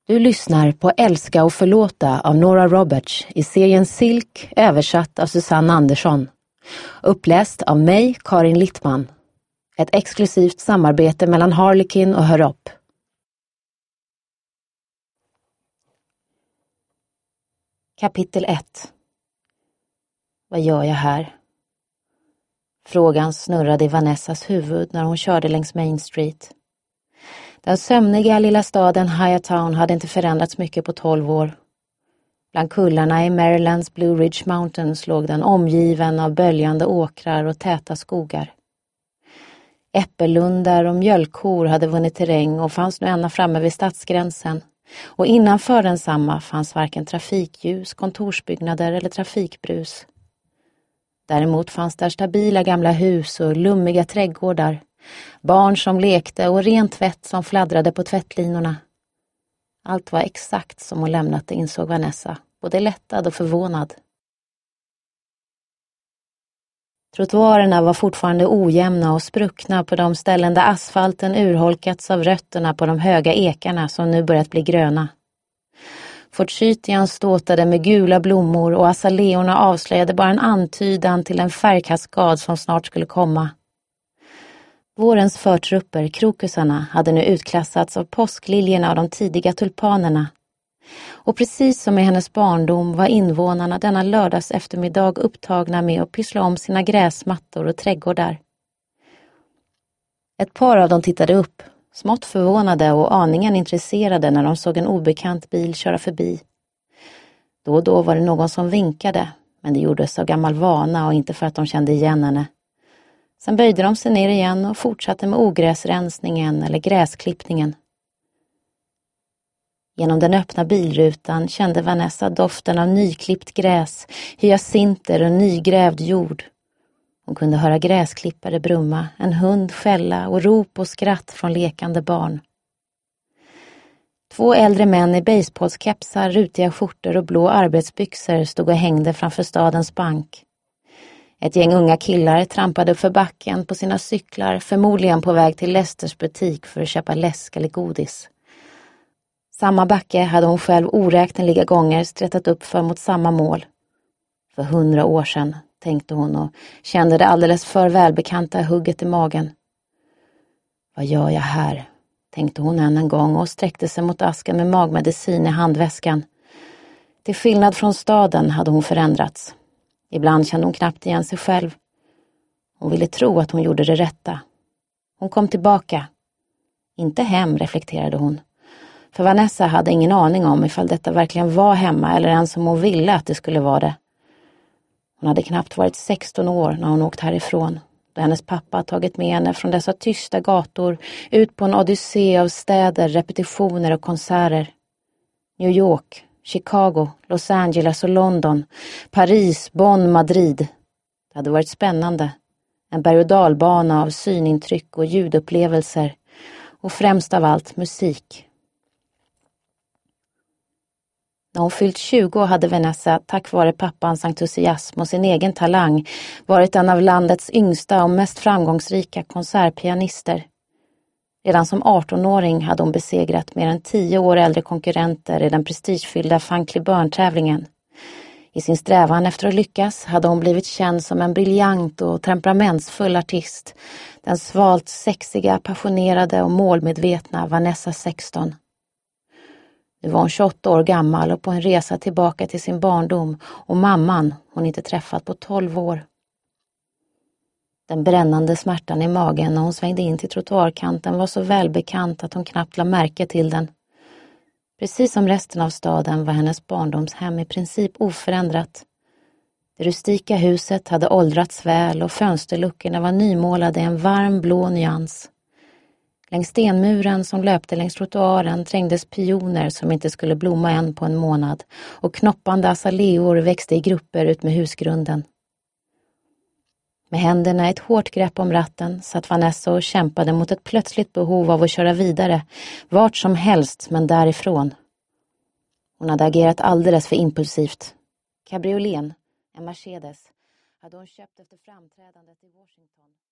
Du lyssnar på Älska och förlåta av Nora Roberts i serien Silk, översatt av Susanne Andersson. Uppläst av mig, Karin Littman. Ett exklusivt samarbete mellan Harlequin och Hör upp. Kapitel 1. Vad gör jag här? Frågan snurrade i Vanessas huvud när hon körde längs Main Street. Den sömniga lilla staden Hyatown hade inte förändrats mycket på 12 år. Bland kullarna i Marylands Blue Ridge Mountains låg den omgiven av böljande åkrar och täta skogar. Äppellundar och mjölkkor hade vunnit terräng och fanns nu ända framme vid stadsgränsen. Och innanför densamma fanns varken trafikljus, kontorsbyggnader eller trafikbrus. Däremot fanns där stabila gamla hus och lummiga trädgårdar. Barn som lekte och rent tvätt som fladdrade på tvättlinorna. Allt var exakt som hon lämnat det, insåg Vanessa, både lättad och förvånad. Trottoarerna var fortfarande ojämna och spruckna på de ställen där asfalten urholkats av rötterna på de höga ekarna som nu börjat bli gröna. Forsythian ståtade med gula blommor och azaleorna avslöjade bara en antydan till en färgkaskad som snart skulle komma. Vårens förtrupper, krokusarna, hade nu utklassats av påskliljorna och de tidiga tulpanerna. Och precis som i hennes barndom var invånarna denna lördags eftermiddag upptagna med att pyssla om sina gräsmattor och trädgårdar. Ett par av dem tittade upp, smått förvånade och aningen intresserade när de såg en obekant bil köra förbi. Då och då var det någon som vinkade, men det gjordes av gammal vana och inte för att de kände igen henne. Sen böjde de sig ner igen och fortsatte med ogräsrensningen eller gräsklippningen. Genom den öppna bilrutan kände Vanessa doften av nyklippt gräs, hyacinter och nygrävd jord. Hon kunde höra gräsklippare brumma, en hund skälla och rop och skratt från lekande barn. 2 äldre män i baseballskepsar, rutiga skjortor och blå arbetsbyxor stod och hängde framför stadens bank. Ett gäng unga killar trampade upp för backen på sina cyklar, förmodligen på väg till Lesters butik för att köpa läsk eller godis. Samma backe hade hon själv oräkneliga gånger strättat upp för mot samma mål. För 100 år sedan, tänkte hon och kände det alldeles för välbekanta hugget i magen. Vad gör jag här? Tänkte hon än en gång och sträckte sig mot asken med magmedicin i handväskan. Till skillnad från staden hade hon förändrats. Ibland kände hon knappt igen sig själv. Hon ville tro att hon gjorde det rätta. Hon kom tillbaka. Inte hem, reflekterade hon. För Vanessa hade ingen aning om ifall detta verkligen var hemma eller ens om hon ville att det skulle vara det. Hon hade knappt varit 16 år när hon åkt härifrån. Då hennes pappa tagit med henne från dessa tysta gator ut på en odyssé av städer, repetitioner och konserter. New York, Chicago, Los Angeles och London, Paris, Bonn, Madrid. Det hade varit spännande. En berg- och dalbana av synintryck och ljudupplevelser. Och främst av allt musik. När hon fyllt 20 hade Vanessa, tack vare pappans entusiasm och sin egen talang, varit en av landets yngsta och mest framgångsrika konsertpianister. Redan som 18-åring hade hon besegrat mer än 10 år äldre konkurrenter i den prestigefyllda Funky Burn-tävlingen. I sin strävan efter att lyckas hade hon blivit känd som en briljant och temperamentsfull artist, den svalt sexiga, passionerade och målmedvetna Vanessa 16. Nu var hon 28 år gammal och på en resa tillbaka till sin barndom och mamman hon inte träffat på 12 år. Den brännande smärtan i magen när hon svängde in till trottoarkanten var så välbekant att hon knappt lade märke till den. Precis som resten av staden var hennes barndomshem i princip oförändrat. Det rustika huset hade åldrats väl och fönsterluckorna var nymålade i en varm blå nyans. Längs stenmuren som löpte längs trottoaren trängdes pioner som inte skulle blomma än på en månad och knoppande azaleor växte i grupper ut med husgrunden. Med händerna i ett hårt grepp om ratten satt Vanessa och kämpade mot ett plötsligt behov av att köra vidare, vart som helst men därifrån. Hon hade agerat alldeles för impulsivt. Cabrioleten, en Mercedes, hade hon köpt efter framträdandet i Washington.